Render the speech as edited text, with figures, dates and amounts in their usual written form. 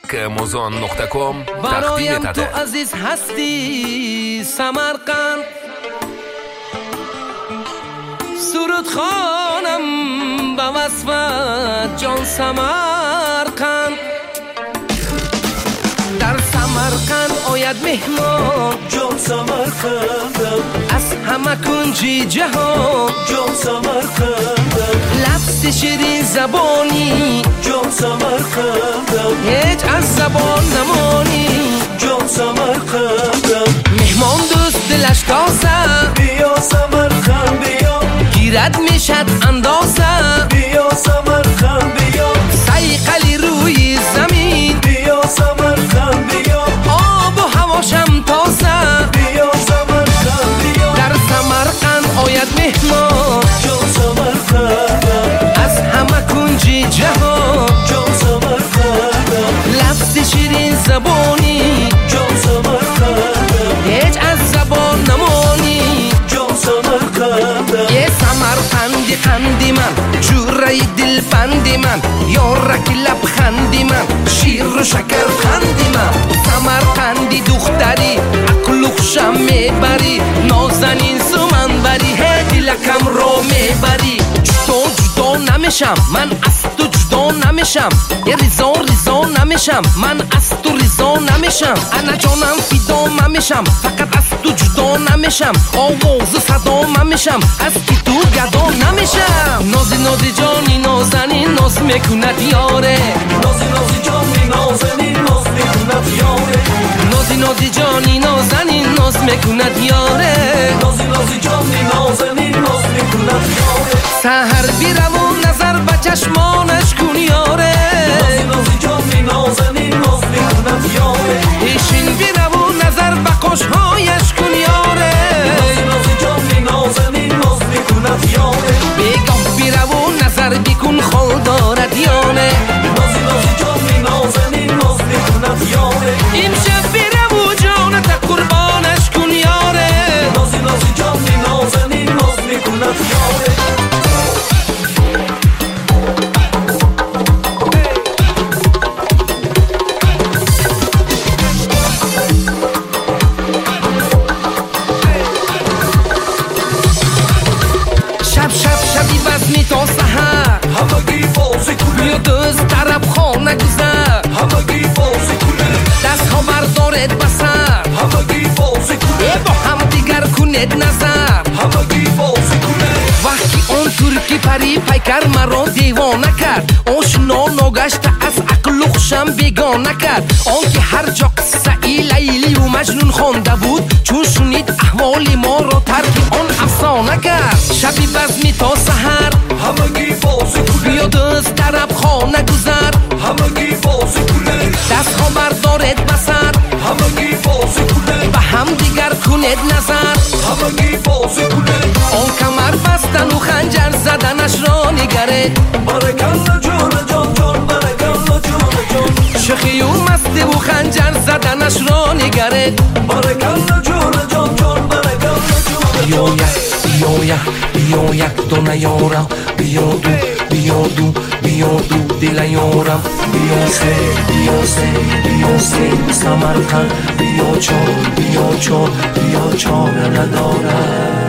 Amazon.com برایم تقدیم تو تده. عزیز هستی سمرقند، سرود خوانم به وصفت جان سمرقند. در سمرقند آید مهمان جان سمرقندم، از همه کنجی جهان جان سمرقندم، لفظ شیرین زبانی جان سمرقندم، هیچ از زبان نمانی. جان سمرقندم، مهمان دوست دلش تازه، بیا سمرقند بیا، گیرد میشد اندازه. بیا سمرقند بیا، سیقلی روی زمین، بیا سمرقند بیا، آب و هواشم تازه. بیا سمرقند بیا، در سمرقند آید مهمان جان سمرقندم، از همه کنجی جهان جان سمرقندم، لفظ شیرین زبانی جان سمرقندم، هیچ از زبان نمانی. جان سمرقندم، یه سمرقندی قندی من، جوره دل بندی من، یارک لبخندی من، شیر و شکر خندی من. سمرقندی دختری عقل و خوشم میبری، نازنین سمن بری، هی دلکم رو میبری. جدا نمیشم من از تو، جدا نمیشم یه ریزا نمیشم من از تو، ریزا نمیشم. انا جانم فدا نمیشم، فقط از تو جدا نمیشم. آواز و صدا نمیشم، از کی تو گدا نمیشم. نازی جانی نازنین ناز میکند یاره، نازی جانی نازنین ناز میکند یاره، نازی جانی نازنین ناز میکند یاره، نازی جانی نازنین ناز میکند یاره، سحر بیرم و نظر به چشمانش کن یاره، نازی جانی نازنین ناز میکند یاره، پیشین بیرم و نظر به قشهایش کن یاره، نازی جانی نازنین ناز میکند یاره، بیگاه بیرم و نظر بیکن خال دارد یانه، نازی جانی نازنین ناز میکند یاره، امشب بیرم و جانت قربانش کن یاره، نازی جانی نازنین ناز میکند یاره. شبی بزمی تا سحر، همگی بازی کنه، بیا دوست طرف خانه گذر، همگی بازی کنه، دست ها بردارد بسر، همگی بازی کنه، با هم دیگر کند نظر. همگی بازی کنه، وقتی اون ترکی پری پیکر مرا دیوانه کرد، آشنا ناگشته از عقل و خوشم بیگانه کرد. آن که هر جا قصه ای لیلی و مجنون خوانده بود، چون شنید احوال ما را ترک آن افسانه کرد. شبی بزمی تا سحر، همگی بازی کنه، بیا دوست طرف خانه گذر، همگی بازی کنه، دست ها بردارد بسر، همگی بازی کنه، به هم دیگر کند نظر. همگی بازی کنه، آن کمر بستن و خنجر زدنش را نگرد، برکلا جان جان جان، برکلا جان جان، شخی و مستی و خنجر زدنش را نگرد. برکلا جان جان جان، برکلا جان جان. بیا یک دونه یارم، بیا دو دل یارم. بیا سه سمرقند، بیا چار ندارم.